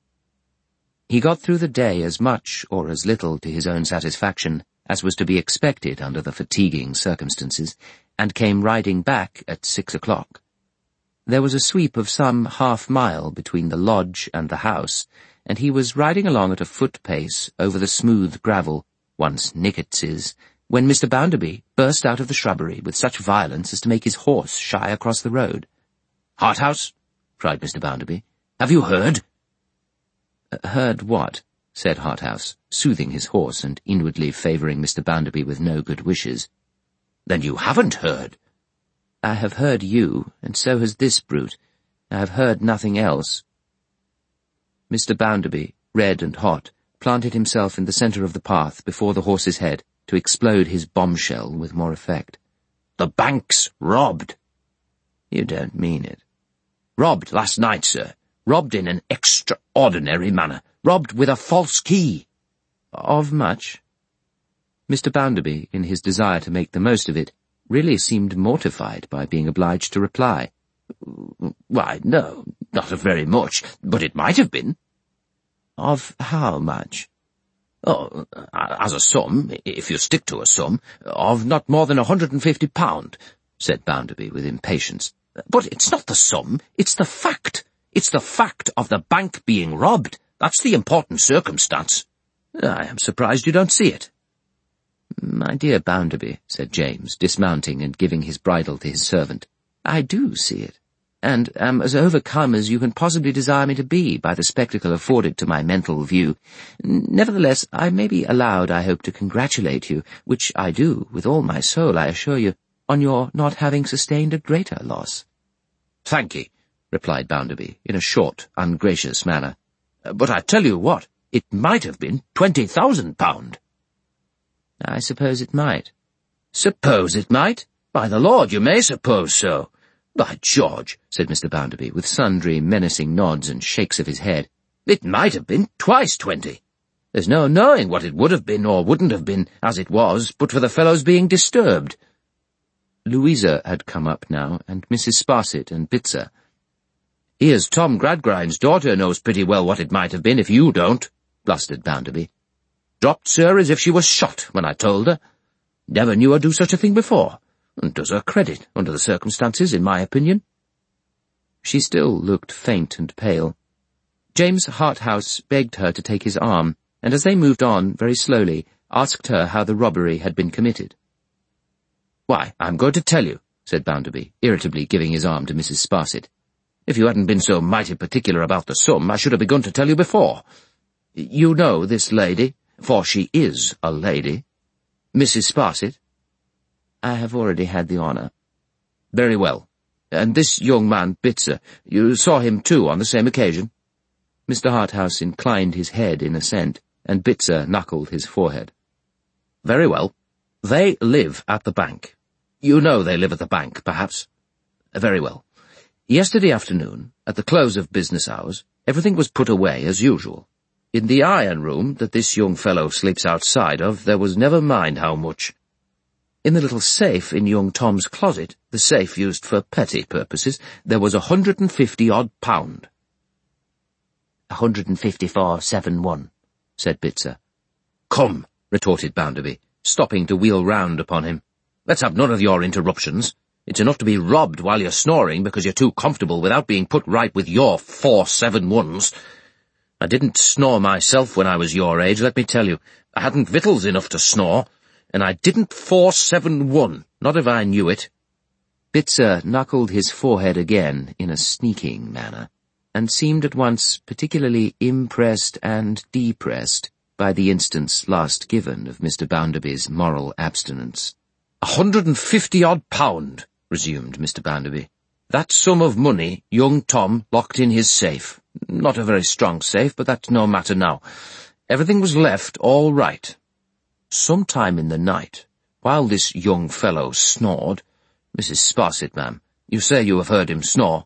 He got through the day as much or as little to his own satisfaction as was to be expected under the fatiguing circumstances, and came riding back at six o'clock. There was a sweep of some half mile between the lodge and the house, and he was riding along at a foot pace over the smooth gravel, once Nickett's, when Mister Bounderby burst out of the shrubbery with such violence as to make his horse shy across the road. "Harthouse," cried Mister Bounderby, "have you heard?" Uh, heard what? Said Harthouse, soothing his horse and inwardly favouring Mister Bounderby with no good wishes. "Then you haven't heard." "I have heard you, and so has this brute. I have heard nothing else." Mister Bounderby, red and hot, planted himself in the centre of the path before the horse's head to explode his bombshell with more effect. "The bank's robbed." "You don't mean it." "Robbed last night, sir. Robbed in an extraordinary manner. Robbed with a false key." "Of much?" Mister Bounderby, in his desire to make the most of it, really seemed mortified by being obliged to reply. "Why, no, not of very much, but it might have been." "Of how much?" "Oh, as a sum, if you stick to a sum, of not more than a hundred and fifty pound," said Bounderby with impatience. "But it's not the sum, it's the fact. It's the fact of the bank being robbed. That's the important circumstance." "I am surprised you don't see it." "My dear Bounderby," said James, dismounting and giving his bridle to his servant, "I do see it, and am as overcome as you can possibly desire me to be by the spectacle afforded to my mental view. Nevertheless, I may be allowed, I hope, to congratulate you, which I do, with all my soul, I assure you, on your not having sustained a greater loss." "Thank ye," replied Bounderby, in a short, ungracious manner. "But I tell you what, it might have been twenty thousand pound." "I suppose it might." "Suppose it might? By the Lord, you may suppose so. By George," said Mister Bounderby, with sundry menacing nods and shakes of his head, "it might have been twice twenty. There's no knowing what it would have been or wouldn't have been as it was, but for the fellow's being disturbed." Louisa had come up now, and Missus Sparsit and Bitzer. "Here's Tom Gradgrind's daughter knows pretty well what it might have been if you don't," blustered Bounderby. "Dropped, sir, as if she was shot when I told her. Never knew her do such a thing before, and does her credit, under the circumstances, in my opinion." She still looked faint and pale. James Harthouse begged her to take his arm, and as they moved on, very slowly, asked her how the robbery had been committed. "Why, I'm going to tell you," said Bounderby, irritably giving his arm to Missus Sparsit. "If you hadn't been so mighty particular about the sum, I should have begun to tell you before. You know this lady, for she is a lady, Missus Sparsit?" "I have already had the honour." "Very well. And this young man, Bitzer, you saw him too on the same occasion?" Mister Harthouse inclined his head in assent, and Bitzer knuckled his forehead. "Very well. They live at the bank. You know they live at the bank, perhaps? Very well. Yesterday afternoon, at the close of business hours, everything was put away as usual. In the iron room that this young fellow sleeps outside of, there was never mind how much. In the little safe in young Tom's closet, the safe used for petty purposes, there was a hundred and fifty odd pound." A hundred and fifty-four, seven, one, said Bitzer. "Come," retorted Bounderby, stopping to wheel round upon him. "Let's have none of your interruptions. It's enough to be robbed while you're snoring because you're too comfortable without being put right with your four seven ones. I didn't snore myself when I was your age, let me tell you. I hadn't victuals enough to snore, and I didn't four seven one, not if I knew it." Bitzer knuckled his forehead again in a sneaking manner, and seemed at once particularly impressed and depressed by the instance last given of Mister Bounderby's moral abstinence. A hundred and fifty odd pound," resumed Mister Bounderby. "That sum of money young Tom locked in his safe. Not a very strong safe, but that's no matter now. Everything was left all right. Sometime in the night, while this young fellow snored— Missus Sparsit, ma'am, you say you have heard him snore?"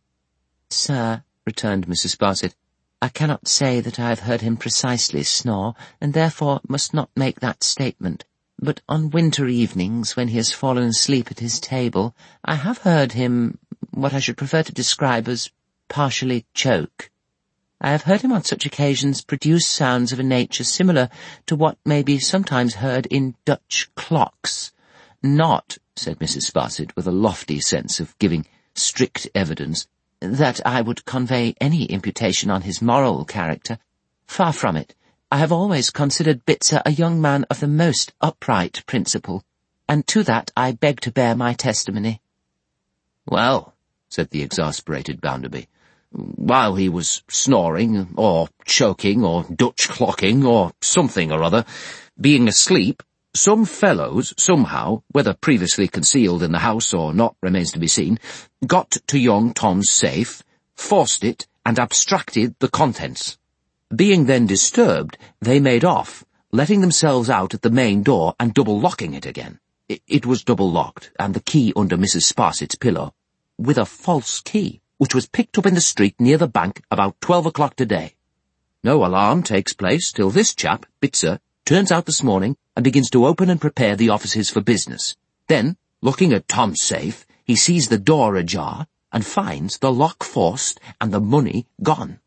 "Sir," returned Missus Sparsit, "I cannot say that I have heard him precisely snore, and therefore must not make that statement. But on winter evenings, when he has fallen asleep at his table, I have heard him, what I should prefer to describe as partially choke. I have heard him on such occasions produce sounds of a nature similar to what may be sometimes heard in Dutch clocks. Not," said Missus Sparsit, with a lofty sense of giving strict evidence, "that I would convey any imputation on his moral character. Far from it. I have always considered Bitzer a young man of the most upright principle, and to that I beg to bear my testimony." "Well," said the exasperated Bounderby, "while he was snoring, or choking, or Dutch clocking, or something or other, being asleep, some fellows, somehow, whether previously concealed in the house or not remains to be seen, got to young Tom's safe, forced it, and abstracted the contents. Being then disturbed, they made off, letting themselves out at the main door and double-locking it again. It, it was double-locked, and the key under Missus Sparsit's pillow, with a false key, which was picked up in the street near the bank about twelve o'clock today. No alarm takes place till this chap, Bitzer, turns out this morning and begins to open and prepare the offices for business. Then, looking at Tom's safe, he sees the door ajar and finds the lock forced and the money gone."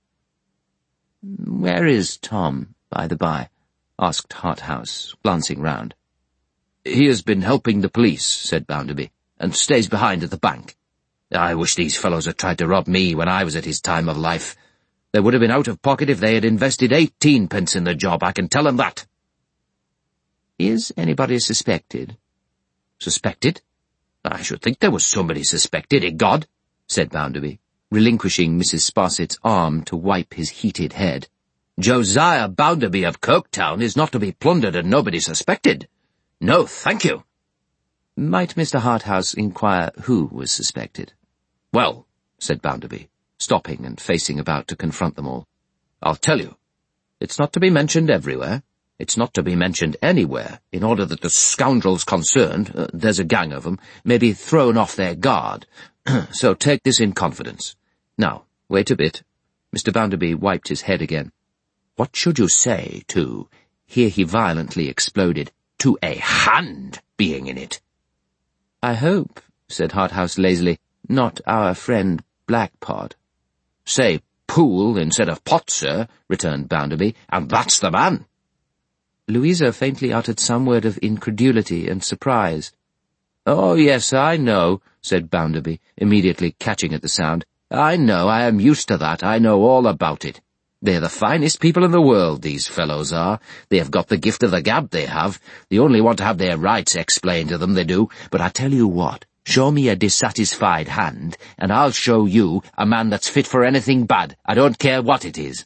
"Where is Tom, by the by?" asked Harthouse, glancing round. "He has been helping the police," said Bounderby, "and stays behind at the bank. I wish these fellows had tried to rob me when I was at his time of life. They would have been out of pocket if they had invested eighteen pence in the job, I can tell 'em that." Is anybody suspected?" "Suspected? I should think there was somebody suspected, egod," said Bounderby, relinquishing Missus Sparsit's arm to wipe his heated head. "Josiah Bounderby of Coketown is not to be plundered and nobody suspected. No, thank you." "Might Mister Harthouse inquire who was suspected?" "Well," said Bounderby, stopping and facing about to confront them all, "I'll tell you. It's not to be mentioned everywhere. It's not to be mentioned anywhere, in order that the scoundrels concerned, uh, there's a gang of them, may be thrown off their guard. So take this in confidence. Now, wait a bit." Mister Bounderby wiped his head again. "What should you say to," here he violently exploded, "to a hand being in it?" "I hope," said Harthouse lazily, "not our friend Blackpot." "Say Pool instead of Pot, sir," returned Bounderby, "and that's the man." Louisa faintly uttered some word of incredulity and surprise. "Oh, yes, I know," said Bounderby, immediately catching at the sound. "I know, I am used to that, I know all about it. They're the finest people in the world, these fellows are. They have got the gift of the gab, they have. They only want to have their rights explained to them, they do. But I tell you what, show me a dissatisfied hand, and I'll show you a man that's fit for anything bad, I don't care what it is."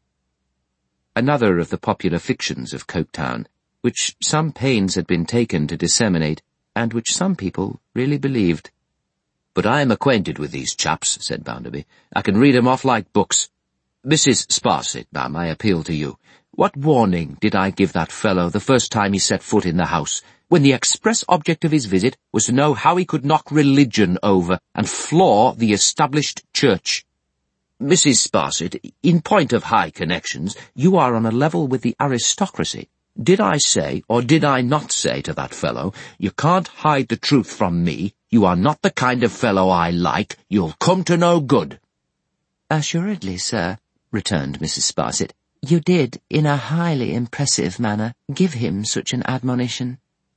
Another of the popular fictions of Coketown, which some pains had been taken to disseminate, and which some people really believed. "But I am acquainted with these chaps," said Bounderby. "I can read 'em off like books. Missus Sparsit, ma'am, I appeal to you. What warning did I give that fellow the first time he set foot in the house, when the express object of his visit was to know how he could knock religion over and floor the established church? Missus Sparsit, in point of high connections, you are on a level with the aristocracy. Did I say, or did I not say to that fellow, you can't hide the truth from me, you are not the kind of fellow I like, you'll come to no good?" "Assuredly, sir," returned Missus Sparsit, "you did, in a highly impressive manner, give him such an admonition."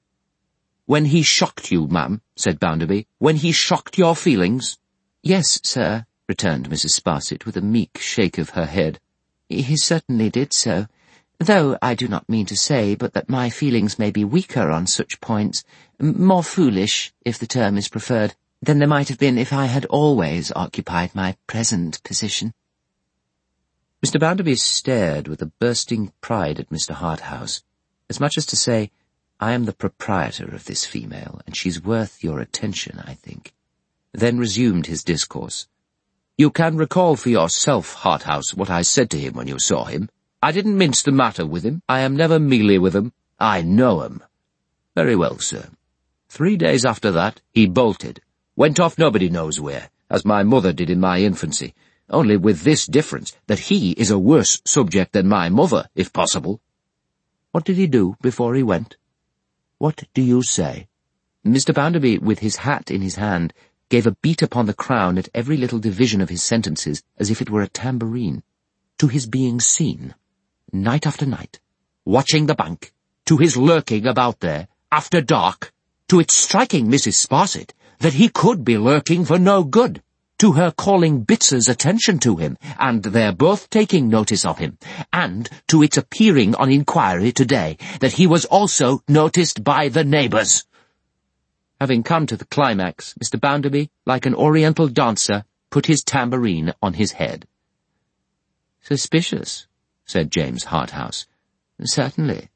"When he shocked you, ma'am," said Bounderby, "when he shocked your feelings?" "Yes, sir," returned Missus Sparsit with a meek shake of her head. "He certainly did so, though I do not mean to say but that my feelings may be weaker on such points, more foolish, if the term is preferred, than they might have been if I had always occupied my present position." Mister Bounderby stared with a bursting pride at Mister Harthouse, as much as to say, "I am the proprietor of this female, and she's worth your attention, I think," then resumed his discourse. "You can recall for yourself, Harthouse, what I said to him when you saw him. I didn't mince the matter with him. I am never mealy with him. I know him. Very well, sir. Three days after that, he bolted. Went off nobody knows where, as my mother did in my infancy, only with this difference, that he is a worse subject than my mother, if possible. What did he do before he went? What do you say?" Mister Bounderby, with his hat in his hand, gave a beat upon the crown at every little division of his sentences as if it were a tambourine. "To his being seen, night after night, watching the bank, to his lurking about there, after dark, to its striking Missus Sparsit that he could be lurking for no good, to her calling Bitzer's attention to him, and their both taking notice of him, and to its appearing on inquiry today that he was also noticed by the neighbours." Having come to the climax, Mister Bounderby, like an oriental dancer, put his tambourine on his head. "Suspicious," said James Harthouse. "Certainly."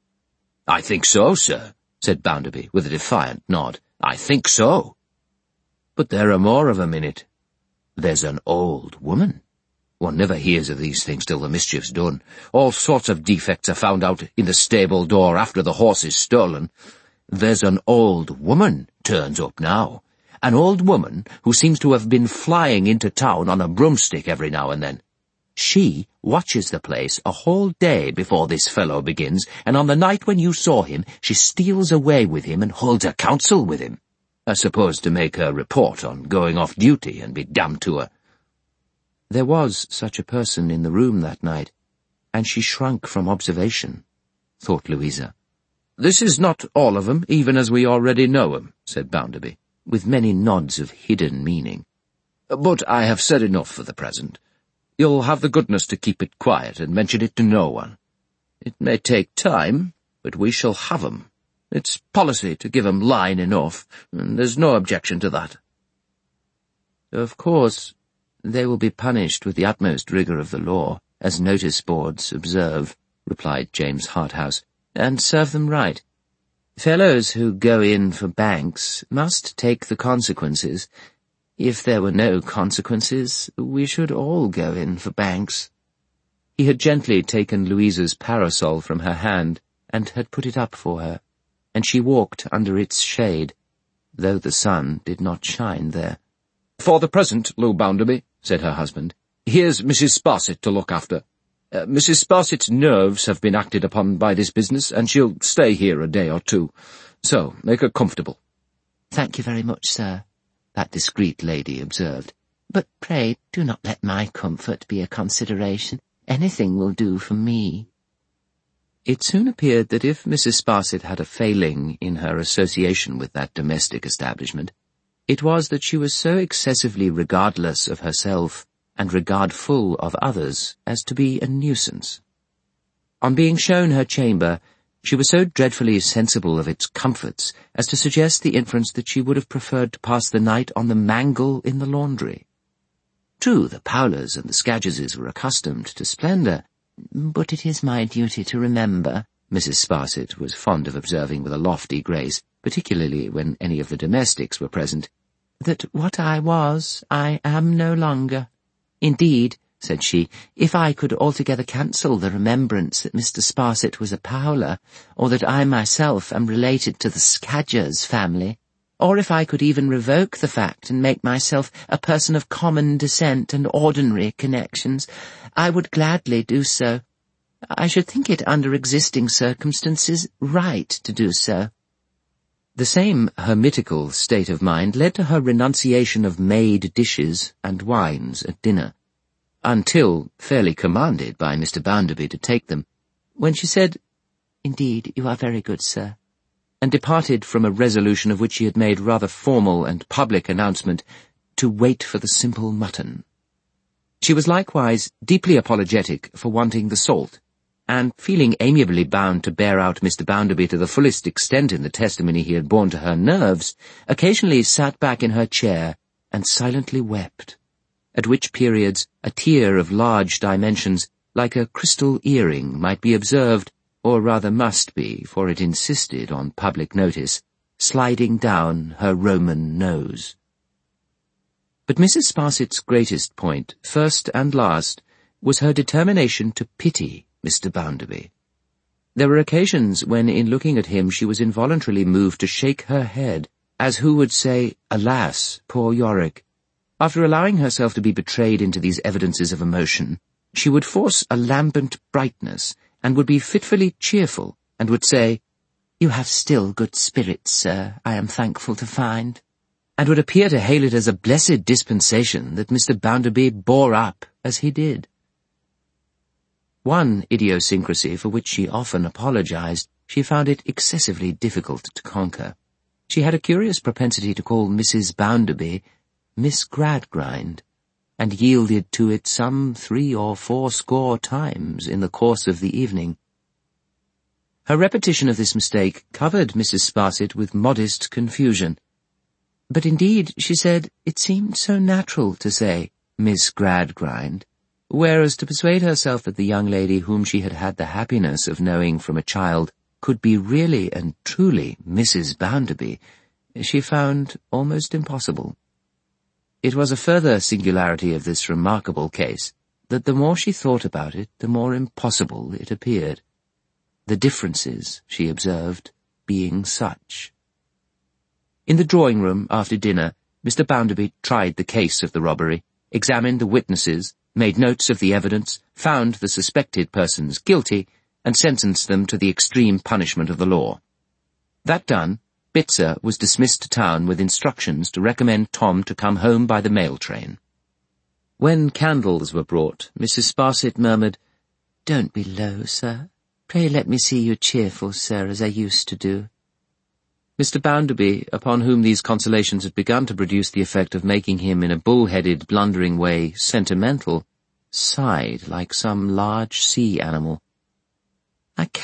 "I think so, sir," said Bounderby, with a defiant nod. "I think so. But there are more of 'em in it. There's an old woman. One never hears of these things till the mischief's done. All sorts of defects are found out in the stable door after the horse is stolen. There's an old woman turns up now. An old woman who seems to have been flying into town on a broomstick every now and then. She watches the place a whole day before this fellow begins, and on the night when you saw him, she steals away with him and holds a council with him. I suppose to make her report on going off duty and be damned to her." There was such a person in the room that night, and she shrunk from observation, thought Louisa. "This is not all of 'em, even as we already know 'em," said Bounderby, with many nods of hidden meaning. "But I have said enough for the present. You'll have the goodness to keep it quiet and mention it to no one. It may take time, but we shall have 'em. It's policy to give 'em line enough, and there's no objection to that." "Of course, they will be punished with the utmost rigour of the law, as notice boards observe," replied James Harthouse, "and serve them right. Fellows who go in for banks must take the consequences. If there were no consequences, we should all go in for banks." He had gently taken Louisa's parasol from her hand and had put it up for her, and she walked under its shade, though the sun did not shine there. "For the present, Lou Bounderby," said her husband, "here's Missus Sparsit to look after. Uh, Missus Sparsit's nerves have been acted upon by this business, and she'll stay here a day or two. So, make her comfortable." "Thank you very much, sir," that discreet lady observed. "But pray do not let my comfort be a consideration. Anything will do for me." It soon appeared that if Missus Sparsit had a failing in her association with that domestic establishment, it was that she was so excessively regardless of herself and regardful of others as to be a nuisance. On being shown her chamber, she was so dreadfully sensible of its comforts as to suggest the inference that she would have preferred to pass the night on the mangle in the laundry. True, the Powlers and the Scadgerses were accustomed to splendour, "But it is my duty to remember," Missus Sparsit was fond of observing with a lofty grace, particularly when any of the domestics were present, "that what I was, I am no longer. Indeed," said she, "if I could altogether cancel the remembrance that Mister Sparsit was a Powler, or that I myself am related to the Scadgers family, or if I could even revoke the fact and make myself a person of common descent and ordinary connections, I would gladly do so. I should think it, under existing circumstances, right to do so." The same hermitical state of mind led to her renunciation of made dishes and wines at dinner, until fairly commanded by Mister Bounderby to take them, when she said, "Indeed, you are very good, sir," and departed from a resolution of which she had made rather formal and public announcement to wait for the simple mutton. She was likewise deeply apologetic for wanting the salt, and feeling amiably bound to bear out Mister Bounderby to the fullest extent in the testimony he had borne to her nerves, occasionally sat back in her chair and silently wept, at which periods a tear of large dimensions, like a crystal earring, might be observed, or rather must be, for it insisted on public notice, sliding down her Roman nose. But Missus Sparsit's greatest point, first and last, was her determination to pity Mister Bounderby. There were occasions when, in looking at him, she was involuntarily moved to shake her head, as who would say, "Alas, poor Yorick." After allowing herself to be betrayed into these evidences of emotion, she would force a lambent brightness, and would be fitfully cheerful, and would say, "You have still good spirits, sir, I am thankful to find," and would appear to hail it as a blessed dispensation that Mister Bounderby bore up as he did. One idiosyncrasy for which she often apologized, she found it excessively difficult to conquer. She had a curious propensity to call Missus Bounderby Miss Gradgrind, and yielded to it some three or four score times in the course of the evening. Her repetition of this mistake covered Missus Sparsit with modest confusion. But indeed, she said, it seemed so natural to say Miss Gradgrind, whereas to persuade herself that the young lady whom she had had the happiness of knowing from a child could be really and truly Missus Bounderby, she found almost impossible. It was a further singularity of this remarkable case that the more she thought about it, the more impossible it appeared. The differences, she observed, being such. In the drawing-room after dinner, Mister Bounderby tried the case of the robbery, examined the witnesses, made notes of the evidence, found the suspected persons guilty, and sentenced them to the extreme punishment of the law. That done, Bitzer was dismissed to town with instructions to recommend Tom to come home by the mail train. When candles were brought, Missus Sparsit murmured, "Don't be low, sir. Pray let me see you cheerful, sir, as I used to do." Mister Bounderby, upon whom these consolations had begun to produce the effect of making him in a bull-headed, blundering way sentimental, sighed like some large sea animal. "I cannot bear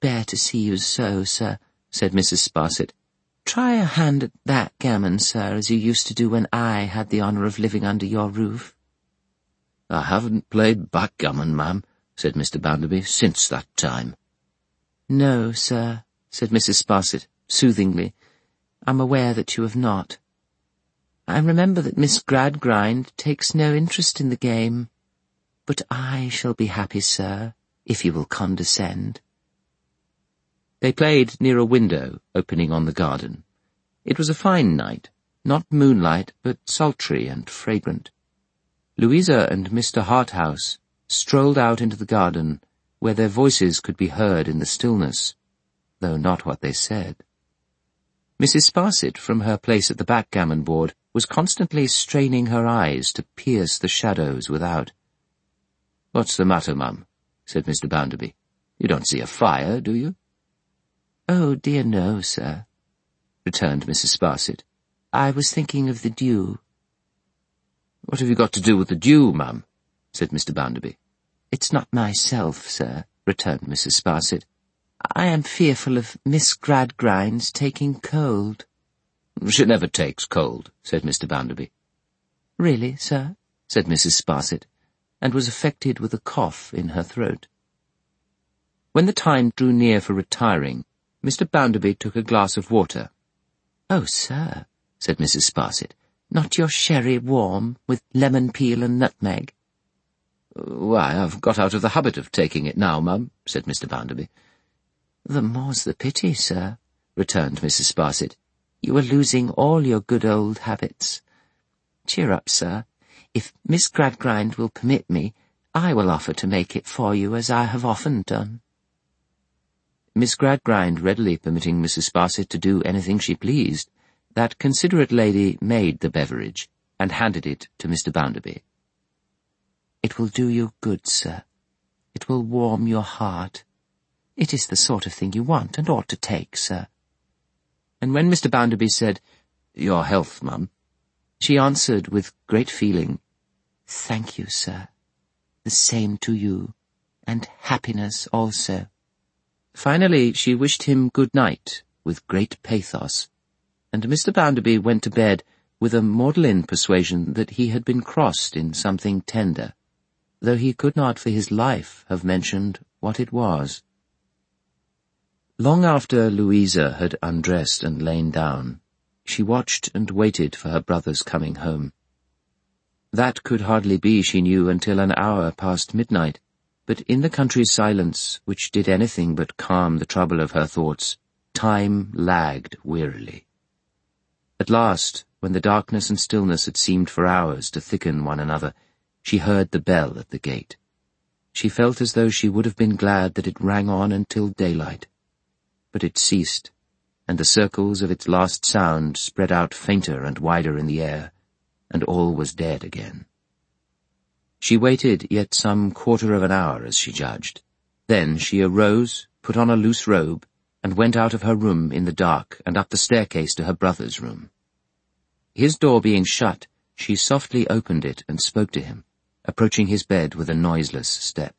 bear to see you so, sir," said Missus Sparsit. "Try a hand at backgammon, sir, as you used to do when I had the honour of living under your roof." "I haven't played backgammon, ma'am," said Mister Bounderby, "since that time." "No, sir," said Missus Sparsit, soothingly. "I'm aware that you have not. I remember that Miss Gradgrind takes no interest in the game. But I shall be happy, sir, if you will condescend." They played near a window opening on the garden. It was a fine night, not moonlight, but sultry and fragrant. Louisa and Mister Harthouse strolled out into the garden, where their voices could be heard in the stillness, though not what they said. Missus Sparsit, from her place at the backgammon board, was constantly straining her eyes to pierce the shadows without. "What's the matter, mum?" said Mister Bounderby. "You don't see a fire, do you?" "Oh, dear no, sir," returned Missus Sparsit. "I was thinking of the dew." "What have you got to do with the dew, ma'am?" said Mister Bounderby. "It's not myself, sir," returned Missus Sparsit. "I am fearful of Miss Gradgrind's taking cold." "She never takes cold," said Mister Bounderby. "Really, sir?" said Missus Sparsit, and was affected with a cough in her throat. When the time drew near for retiring, Mister Bounderby took a glass of water. "Oh, sir," said Missus Sparsit, "not your sherry warm, with lemon peel and nutmeg?" "Why, I've got out of the habit of taking it now, ma'am," said Mister Bounderby. "The more's the pity, sir," returned Missus Sparsit. "You are losing all your good old habits. Cheer up, sir. If Miss Gradgrind will permit me, I will offer to make it for you, as I have often done." Miss Gradgrind readily permitting Missus Sparsit to do anything she pleased, that considerate lady made the beverage, and handed it to Mister Bounderby. "It will do you good, sir. It will warm your heart. It is the sort of thing you want and ought to take, sir." And when Mister Bounderby said, "Your health, mum," she answered with great feeling, "Thank you, sir. The same to you, and happiness also." Finally, she wished him good night with great pathos, and Mister Bounderby went to bed with a maudlin persuasion that he had been crossed in something tender, though he could not for his life have mentioned what it was. Long after Louisa had undressed and lain down, she watched and waited for her brother's coming home. That could hardly be, she knew, until an hour past midnight, but in the country's silence, which did anything but calm the trouble of her thoughts, time lagged wearily. At last, when the darkness and stillness had seemed for hours to thicken one another, she heard the bell at the gate. She felt as though she would have been glad that it rang on until daylight. But it ceased, and the circles of its last sound spread out fainter and wider in the air, and all was dead again. She waited yet some quarter of an hour, as she judged. Then she arose, put on a loose robe, and went out of her room in the dark and up the staircase to her brother's room. His door being shut, she softly opened it and spoke to him, approaching his bed with a noiseless step.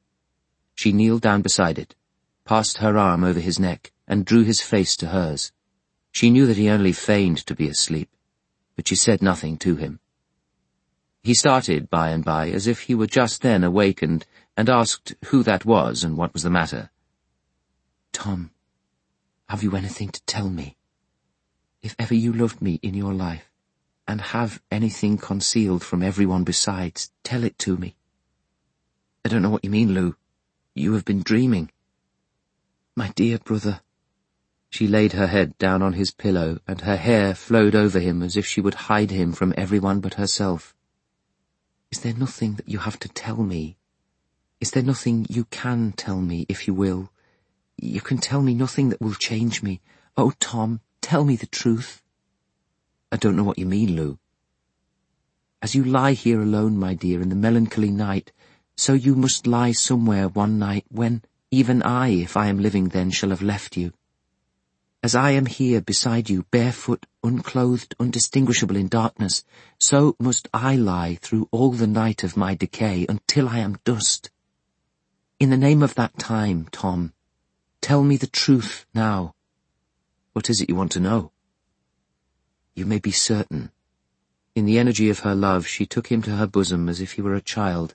She kneeled down beside it, passed her arm over his neck, and drew his face to hers. She knew that he only feigned to be asleep, but she said nothing to him. He started by and by, as if he were just then awakened, and asked who that was and what was the matter. "Tom, have you anything to tell me? If ever you loved me in your life, and have anything concealed from everyone besides, tell it to me." "I don't know what you mean, Lou. You have been dreaming." "My dear brother." She laid her head down on his pillow, and her hair flowed over him as if she would hide him from everyone but herself. "Is there nothing that you have to tell me? Is there nothing you can tell me, if you will? You can tell me nothing that will change me. Oh, Tom, tell me the truth." "I don't know what you mean, Lou." "As you lie here alone, my dear, in the melancholy night, so you must lie somewhere one night when even I, if I am living then, shall have left you. As I am here beside you, barefoot, unclothed, undistinguishable in darkness, so must I lie through all the night of my decay until I am dust. In the name of that time, Tom, Tell me the truth now." "What is it you want to know?" "You may be certain." In the energy of her love, she took him to her bosom as if he were a child,